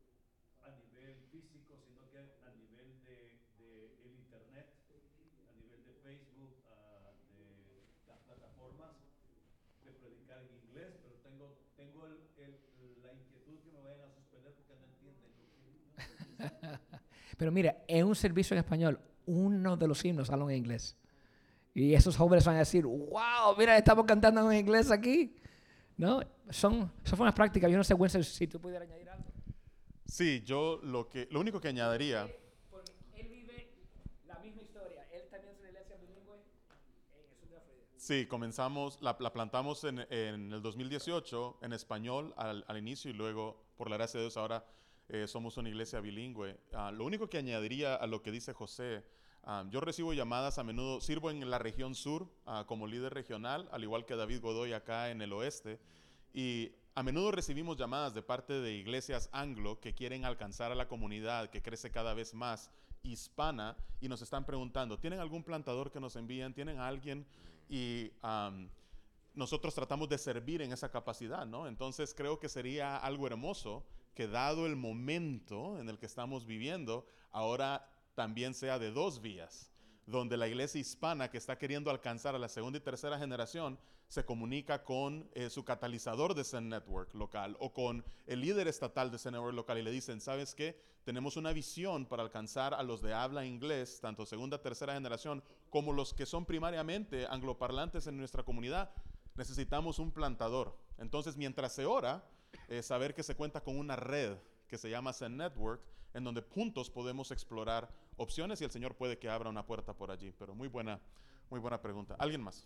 a nivel físico, sino que a nivel de, de el internet, a nivel de Facebook, uh, de las plataformas, de predicar en inglés, pero tengo, tengo el, el, la inquietud que me vayan a suspender porque no entienden lo que no Pero mira, en un servicio en español, uno de los himnos hablan en inglés. Y esos jóvenes van a decir, wow, mira, estamos cantando en inglés aquí. ¿No? Son, son formas prácticas. Yo no sé, Wences, si tú pudieras añadir algo. Sí, yo lo que lo único que añadiría. Porque él vive la misma historia. Él también es una iglesia bilingüe en el sur de la Florida. Sí, comenzamos, la, la plantamos en, en el dos mil dieciocho en español al, al inicio y luego, por la gracia de Dios, ahora eh, somos una iglesia bilingüe. Uh, lo único que añadiría a lo que dice José, um, yo recibo llamadas a menudo, sirvo en la región sur uh, como líder regional, al igual que David Godoy acá en el oeste, y a menudo recibimos llamadas de parte de iglesias anglo que quieren alcanzar a la comunidad que crece cada vez más hispana y nos están preguntando, ¿tienen algún plantador que nos envíen? ¿Tienen a alguien? Y um, nosotros tratamos de servir en esa capacidad, ¿no? Entonces creo que sería algo hermoso que dado el momento en el que estamos viviendo, ahora también sea de dos vías, donde la iglesia hispana que está queriendo alcanzar a la segunda y tercera generación se comunica con eh, su catalizador de Send Network local o con el líder estatal de Send Network local y le dicen, ¿sabes qué? Tenemos una visión para alcanzar a los de habla inglés, tanto segunda, tercera generación, como los que son primariamente angloparlantes en nuestra comunidad. Necesitamos un plantador. Entonces, mientras se ora, eh, saber que se cuenta con una red que se llama Send Network, en donde juntos podemos explorar opciones y el Señor puede que abra una puerta por allí. Pero muy buena, muy buena pregunta. ¿Alguien más?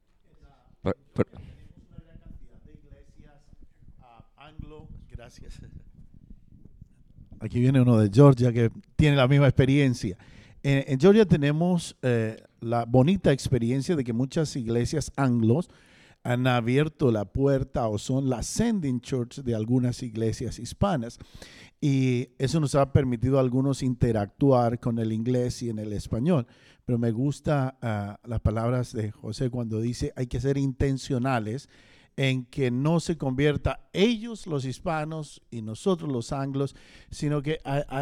Por, por. Tenemos una gran cantidad de iglesias uh, anglo, gracias. Aquí viene uno de Georgia que tiene la misma experiencia. En, en Georgia tenemos eh, la bonita experiencia de que muchas iglesias anglos han abierto la puerta o son la sending church de algunas iglesias hispanas. Y eso nos ha permitido a algunos interactuar con el inglés y en el español. Pero me gusta uh, las palabras de José cuando dice hay que ser intencionales en que no se convierta ellos los hispanos y nosotros los anglos, sino que a, a,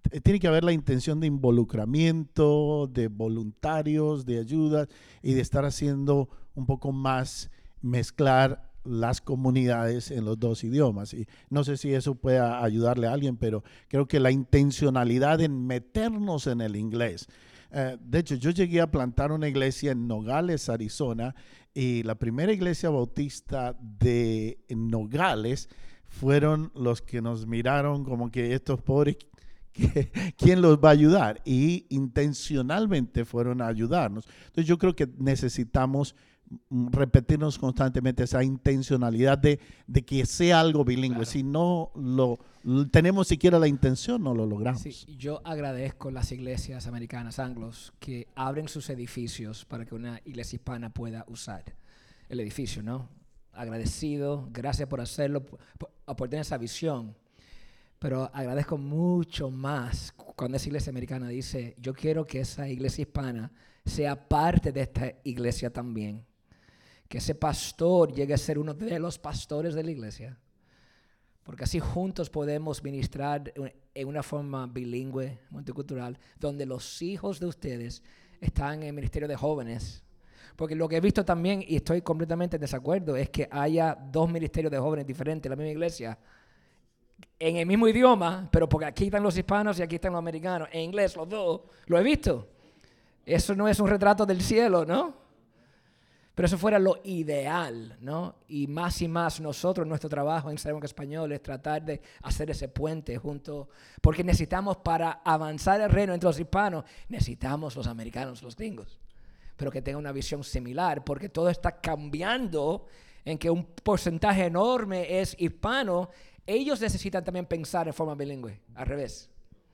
eh, tiene que haber la intención de involucramiento, de voluntarios, de ayuda y de estar haciendo un poco más, mezclar las comunidades en los dos idiomas. Y no sé si eso pueda ayudarle a alguien, pero creo que la intencionalidad en meternos en el inglés. Uh, de hecho, yo llegué a plantar una iglesia en Nogales, Arizona, y la primera iglesia bautista de Nogales fueron los que nos miraron como que estos pobres, ¿quién los va a ayudar? Y intencionalmente fueron a ayudarnos. Entonces yo creo que necesitamos repetirnos constantemente esa intencionalidad de, de que sea algo bilingüe. Claro. Si no lo, lo tenemos siquiera la intención, no lo logramos. Sí, yo agradezco las iglesias americanas, anglos, que abren sus edificios para que una iglesia hispana pueda usar el edificio, ¿no? Agradecido, gracias por hacerlo, por, por, por tener esa visión. Pero agradezco mucho más cuando esa iglesia americana dice, yo quiero que esa iglesia hispana sea parte de esta iglesia también. Que ese pastor llegue a ser uno de los pastores de la iglesia. Porque así juntos podemos ministrar en una forma bilingüe, multicultural, donde los hijos de ustedes están en el ministerio de jóvenes. Porque lo que he visto también, y estoy completamente en desacuerdo, es que haya dos ministerios de jóvenes diferentes en la misma iglesia, en el mismo idioma, pero porque aquí están los hispanos y aquí están los americanos, en inglés los dos, lo he visto. Eso no es un retrato del cielo, ¿no? Pero eso fuera lo ideal, ¿no? Y más y más nosotros, nuestro trabajo en Sermón Español es tratar de hacer ese puente junto, porque necesitamos para avanzar el reino entre los hispanos, necesitamos los americanos, los gringos, pero que tengan una visión similar, porque todo está cambiando en que un porcentaje enorme es hispano. Ellos necesitan también pensar en forma bilingüe, al revés.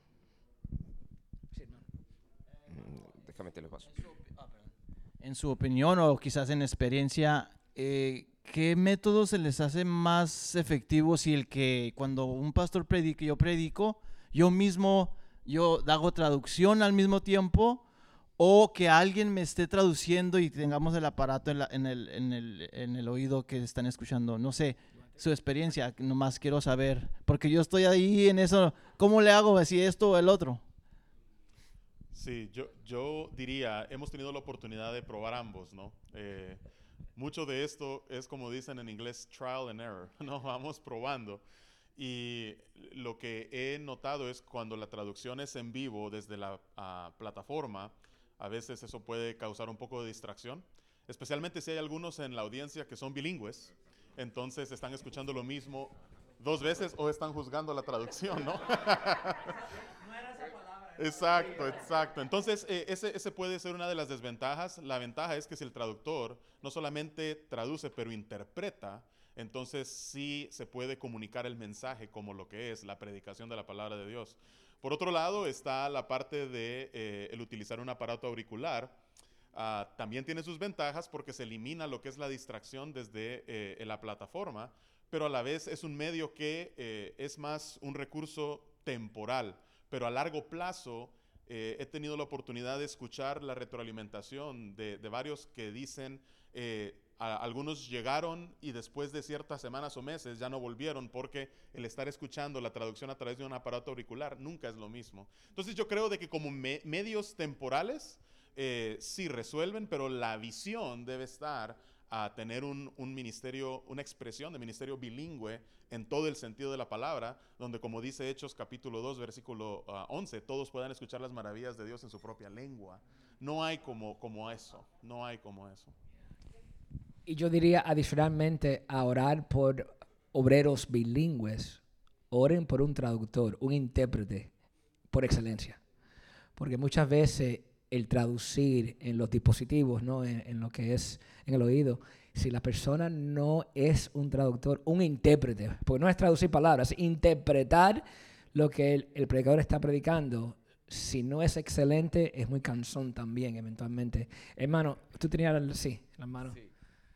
Sí, Déjame te lo paso. En su opinión o quizás en experiencia, eh, ¿qué método se les hace más efectivo si el que cuando un pastor predica, yo predico, yo mismo, yo hago traducción al mismo tiempo, o que alguien me esté traduciendo y tengamos el aparato en, la, en, el, en, el, en el oído que están escuchando? No sé, su experiencia, nomás quiero saber, porque yo estoy ahí en eso, ¿cómo le hago si esto o el otro? Sí, yo, yo diría, hemos tenido la oportunidad de probar ambos, ¿no? Eh, mucho de esto es, como dicen en inglés, trial and error, ¿no? Vamos probando. Y lo que he notado es cuando la traducción es en vivo desde la uh, plataforma, a veces eso puede causar un poco de distracción, especialmente si hay algunos en la audiencia que son bilingües, entonces están escuchando lo mismo dos veces o están juzgando la traducción, ¿no? Exacto, exacto. Entonces, eh, ese, ese puede ser una de las desventajas. La ventaja es que si el traductor no solamente traduce, pero interpreta, entonces sí se puede comunicar el mensaje como lo que es la predicación de la palabra de Dios. Por otro lado, está la parte de eh, el utilizar un aparato auricular. Uh, también tiene sus ventajas porque se elimina lo que es la distracción desde eh, la plataforma, pero a la vez es un medio que eh, es más un recurso temporal. Pero a largo plazo eh, he tenido la oportunidad de escuchar la retroalimentación de, de varios que dicen, eh, a, algunos llegaron y después de ciertas semanas o meses ya no volvieron porque el estar escuchando la traducción a través de un aparato auricular nunca es lo mismo. Entonces yo creo de que como me, medios temporales eh, sí resuelven, pero la visión debe estar a tener un, un ministerio, una expresión de ministerio bilingüe en todo el sentido de la palabra, donde como dice Hechos capítulo dos, versículo uh, once, todos puedan escuchar las maravillas de Dios en su propia lengua. No hay como, como eso, no hay como eso. Y yo diría adicionalmente a orar por obreros bilingües, oren por un traductor, un intérprete por excelencia. Porque muchas veces el traducir en los dispositivos, ¿no? en, en lo que es en el oído, si la persona no es un traductor, un intérprete, porque no es traducir palabras, es interpretar lo que el, el predicador está predicando, si no es excelente, es muy cansón también, eventualmente. Hermano, tú tenías, el, sí, la mano. Sí.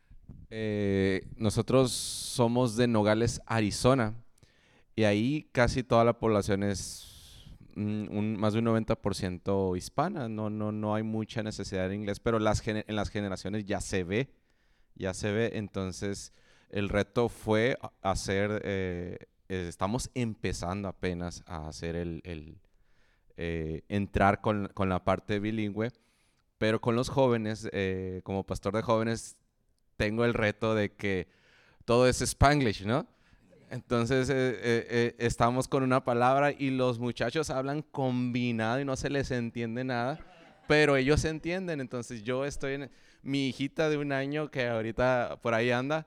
Eh, nosotros somos de Nogales, Arizona, y ahí casi toda la población es un, un, más de un noventa por ciento hispana. No, no, no hay mucha necesidad de inglés, pero las, en las generaciones ya se ve, ya se ve. Entonces, el reto fue hacer, eh, estamos empezando apenas a hacer el, el, eh, entrar con, con la parte bilingüe, pero con los jóvenes, eh, como pastor de jóvenes, tengo el reto de que todo es Spanglish, ¿no? Entonces eh, eh, eh, estamos con una palabra y los muchachos hablan combinado y no se les entiende nada, pero ellos entienden. Entonces yo estoy en... Mi hijita de un año que ahorita por ahí anda,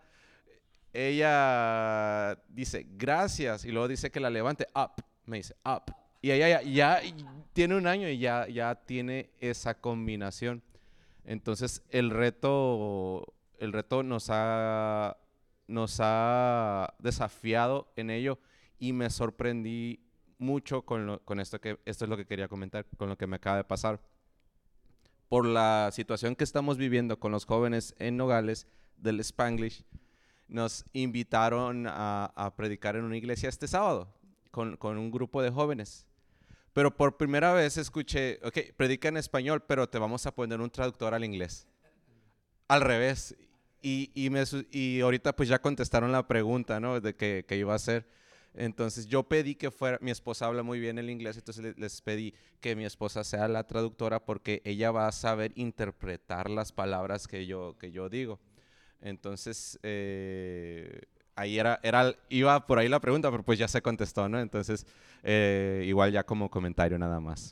ella dice gracias y luego dice que la levante, up, me dice up. Y ella ya, ya tiene un año y ya, ya tiene esa combinación. Entonces el reto, el reto nos ha... nos ha desafiado en ello y me sorprendí mucho con, lo, con esto que esto es lo que quería comentar, con lo que me acaba de pasar. Por la situación que estamos viviendo con los jóvenes en Nogales del Spanglish, nos invitaron a, a predicar en una iglesia este sábado con, con un grupo de jóvenes. Pero por primera vez escuché, ok, predica en español, pero te vamos a poner un traductor al inglés. Al revés. Y, y, me, y ahorita pues ya contestaron la pregunta, ¿no? De que, que iba a hacer. Entonces yo pedí que fuera, mi esposa habla muy bien el inglés, entonces les, les pedí que mi esposa sea la traductora porque ella va a saber interpretar las palabras que yo, que yo digo. Entonces eh, ahí era, era, iba por ahí la pregunta, pero pues ya se contestó, ¿no? Entonces eh, igual ya como comentario nada más.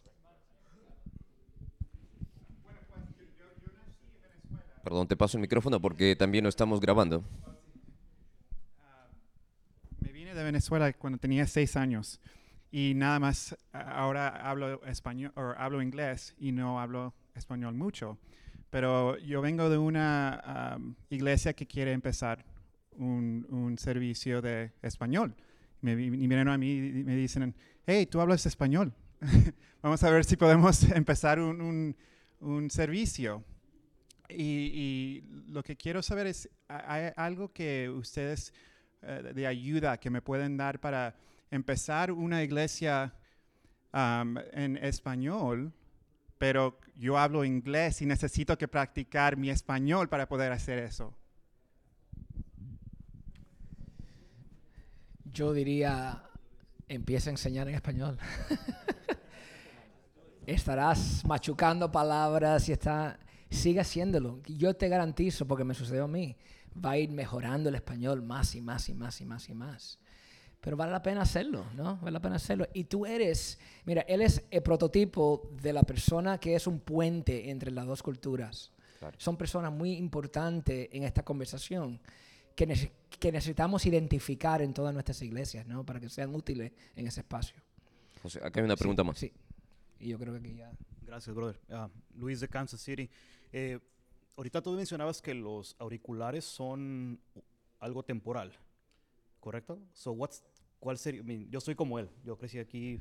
Perdón, te paso el micrófono porque también lo estamos grabando. Me vine de Venezuela cuando tenía seis años y nada más ahora hablo español o hablo inglés y no hablo español mucho. Pero yo vengo de una um, iglesia que quiere empezar un, un servicio de español. Me, y vienen a mí y me dicen, hey, tú hablas español. Vamos a ver si podemos empezar un, un, un servicio. Y, y lo que quiero saber es, ¿hay algo que ustedes uh, de ayuda que me pueden dar para empezar una iglesia um, en español, pero yo hablo inglés y necesito que practicar mi español para poder hacer eso? Yo diría, empieza a enseñar en español. Estarás machucando palabras y está... Sigue haciéndolo. Yo te garantizo, porque me sucedió a mí, va a ir mejorando el español más y más y más y más y más. Pero vale la pena hacerlo, ¿no? Vale la pena hacerlo. Y tú eres, mira, él es el prototipo de la persona que es un puente entre las dos culturas. Claro. Son personas muy importantes en esta conversación que, ne- que necesitamos identificar en todas nuestras iglesias, ¿no? Para que sean útiles en ese espacio. José, acá hay una pregunta sí, más. Sí. Y yo creo que aquí ya... Gracias, brother. Uh, Luis de Kansas City. Eh, ahorita tú mencionabas que los auriculares son algo temporal, ¿correcto? So what's, ¿cuál sería? I mean, yo soy como él. Yo crecí aquí.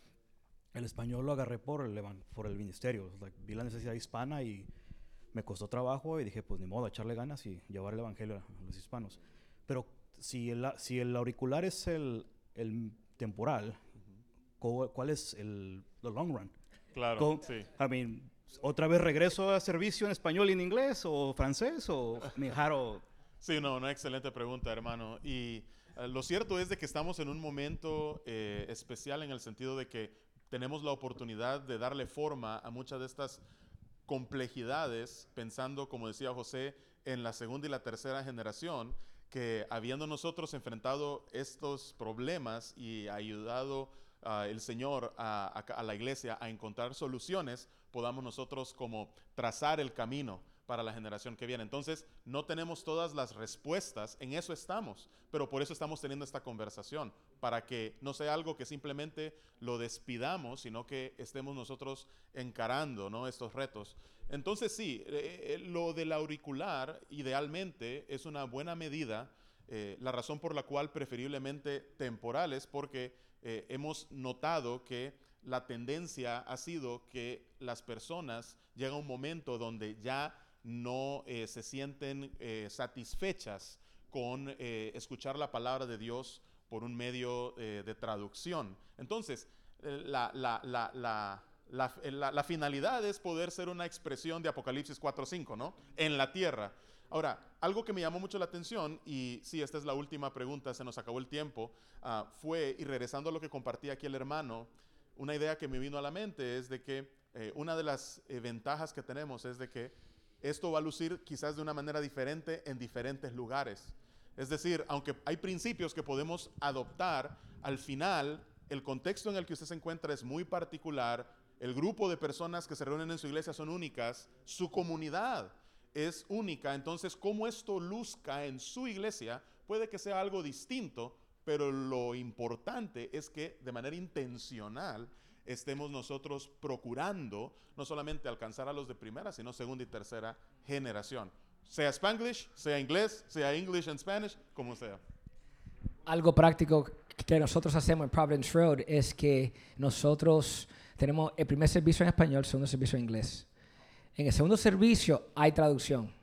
El español lo agarré por el, por el ministerio. Like, vi la necesidad hispana y me costó trabajo y dije, pues ni modo, echarle ganas y llevar el evangelio a los hispanos. Pero si el, si el auricular es el, el temporal, uh-huh. ¿cuál es el the long run? Claro, Con, sí. I mean, ¿otra vez regreso a servicio en español y en inglés o francés o me jaro? Sí, no, una excelente pregunta, hermano. Y uh, lo cierto es de que estamos en un momento eh, especial en el sentido de que tenemos la oportunidad de darle forma a muchas de estas complejidades, pensando, como decía José, en la segunda y la tercera generación, que habiendo nosotros enfrentado estos problemas y ayudado Uh, el Señor a, a, a la iglesia a encontrar soluciones, podamos nosotros como trazar el camino para la generación que viene. Entonces, no tenemos todas las respuestas, en eso estamos, pero por eso estamos teniendo esta conversación, para que no sea algo que simplemente lo despidamos, sino que estemos nosotros encarando, ¿no?, estos retos. Entonces, sí, eh, lo del auricular, idealmente, es una buena medida. Eh, la razón por la cual preferiblemente temporal es porque Eh, hemos notado que la tendencia ha sido que las personas llega un momento donde ya no eh, se sienten eh, satisfechas con eh, escuchar la palabra de Dios por un medio eh, de traducción. Entonces, eh, la, la, la, la, la, la, la finalidad es poder ser una expresión de Apocalipsis cuatro cinco, ¿no? En la tierra. Ahora, algo que me llamó mucho la atención, y sí, esta es la última pregunta, se nos acabó el tiempo, uh, fue, y regresando a lo que compartía aquí el hermano, una idea que me vino a la mente es de que eh, una de las eh, ventajas que tenemos es de que esto va a lucir quizás de una manera diferente en diferentes lugares. Es decir, aunque hay principios que podemos adoptar, al final el contexto en el que usted se encuentra es muy particular, el grupo de personas que se reúnen en su iglesia son únicas, su comunidad es única, entonces cómo esto luzca en su iglesia puede que sea algo distinto, pero lo importante es que de manera intencional estemos nosotros procurando no solamente alcanzar a los de primera, sino segunda y tercera generación. Sea Spanglish, sea inglés, sea English and Spanish, como sea. Algo práctico que nosotros hacemos en Providence Road es que nosotros tenemos el primer servicio en español, el segundo servicio en inglés. En el segundo servicio hay traducción.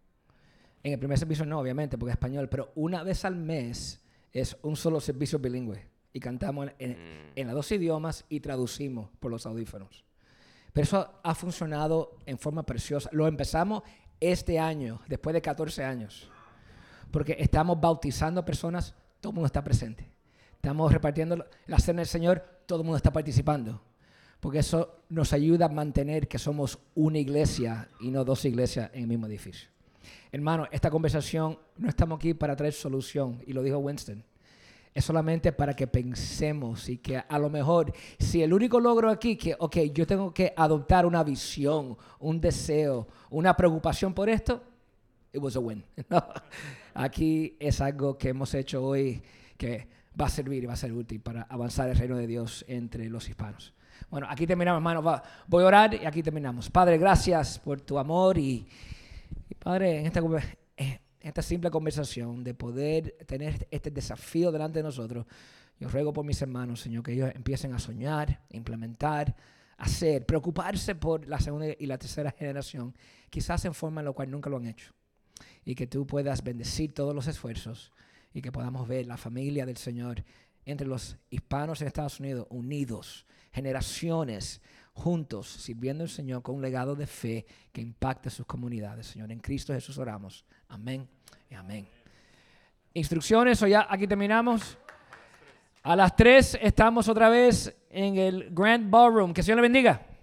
En el primer servicio no, obviamente, porque es español, pero una vez al mes es un solo servicio bilingüe. Y cantamos en, en, en los dos idiomas y traducimos por los audífonos. Pero eso ha funcionado en forma preciosa. Lo empezamos este año, después de catorce años. Porque estamos bautizando personas, todo el mundo está presente. Estamos repartiendo la cena del Señor, todo el mundo está participando. Porque eso nos ayuda a mantener que somos una iglesia y no dos iglesias en el mismo edificio. Hermano, esta conversación, no estamos aquí para traer solución, y lo dijo Winston. Es solamente para que pensemos y que a lo mejor, si el único logro aquí, que, ok, yo tengo que adoptar una visión, un deseo, una preocupación por esto, it was a win. No. Aquí es algo que hemos hecho hoy que va a servir y va a ser útil para avanzar el reino de Dios entre los hispanos. Bueno, aquí terminamos, hermano. Va, voy a orar y aquí terminamos. Padre, gracias por tu amor y, y Padre, en esta, en esta simple conversación de poder tener este desafío delante de nosotros, yo ruego por mis hermanos, Señor, que ellos empiecen a soñar, implementar, hacer, preocuparse por la segunda y la tercera generación, quizás en forma en la cual nunca lo han hecho. Y que tú puedas bendecir todos los esfuerzos y que podamos ver la familia del Señor entre los hispanos en Estados Unidos unidos, generaciones juntos, sirviendo al Señor con un legado de fe que impacte sus comunidades. Señor, en Cristo Jesús oramos. Amén y amén. Instrucciones, o ya aquí terminamos. A las tres estamos otra vez en el Grand Ballroom. Que el Señor le bendiga.